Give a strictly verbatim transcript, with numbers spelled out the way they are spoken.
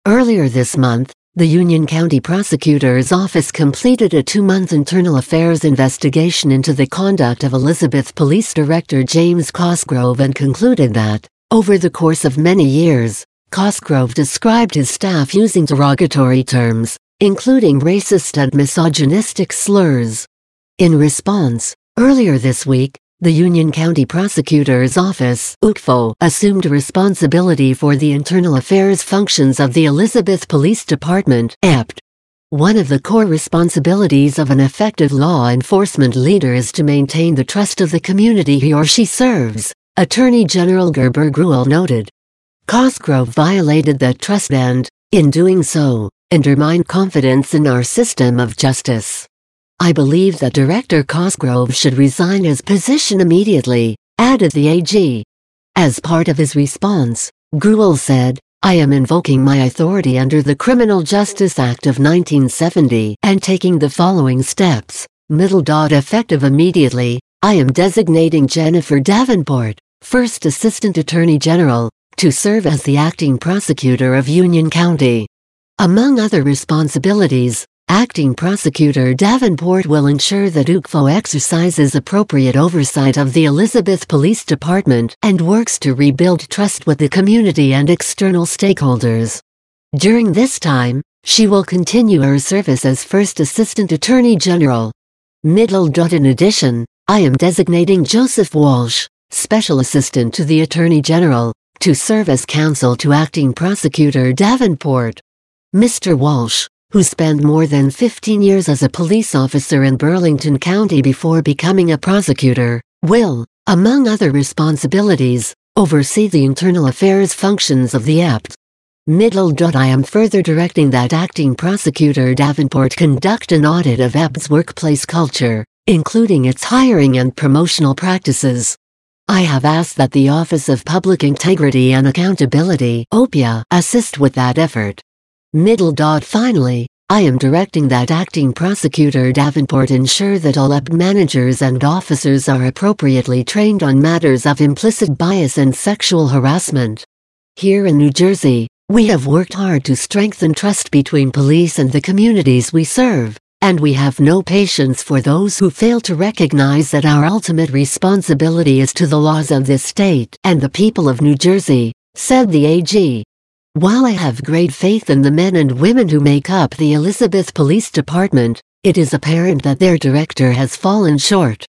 Earlier this month, the Union County Prosecutor's Office completed a two-month internal affairs investigation into the conduct of Elizabeth Police Director James Cosgrove and concluded that, over the course of many years, Cosgrove described his staff using derogatory terms, including racist and misogynistic slurs. In response, earlier this week, the Union County Prosecutor's Office U C F O assumed responsibility for the internal affairs functions of the Elizabeth Police Department E P D. One of the core responsibilities of an effective law enforcement leader is to maintain the trust of the community he or she serves, Attorney General Gerber Gruel noted. Cosgrove violated that trust and, in doing so, undermined confidence in our system of justice. I believe that Director Cosgrove should resign his position immediately, added the A G. As part of his response, Gruel said, I am invoking my authority under the Criminal Justice Act of nineteen seventy and taking the following steps, middle dot effective immediately. I am designating Jennifer Davenport, First Assistant Attorney General, to serve as the acting prosecutor of Union County. Among other responsibilities, Acting Prosecutor Davenport will ensure that U C F O exercises appropriate oversight of the Elizabeth Police Department and works to rebuild trust with the community and external stakeholders. During this time, she will continue her service as First Assistant Attorney General. Middle dot in addition, I am designating Joseph Walsh, Special Assistant to the Attorney General, to serve as counsel to Acting Prosecutor Davenport. Mister Walsh, who spent more than fifteen years as a police officer in Burlington County before becoming a prosecutor, will, among other responsibilities, oversee the internal affairs functions of the E P D. Middle dot I am further directing that Acting Prosecutor Davenport conduct an audit of E P D's workplace culture, including its hiring and promotional practices. I have asked that the Office of Public Integrity and Accountability (O P I A) assist with that effort. Middle dot finally, I am directing that Acting Prosecutor Davenport ensure that all E P D managers and officers are appropriately trained on matters of implicit bias and sexual harassment. Here in New Jersey, we have worked hard to strengthen trust between police and the communities we serve, and we have no patience for those who fail to recognize that our ultimate responsibility is to the laws of this state and the people of New Jersey, said the A G. While I have great faith in the men and women who make up the Elizabeth Police Department, it is apparent that their director has fallen short.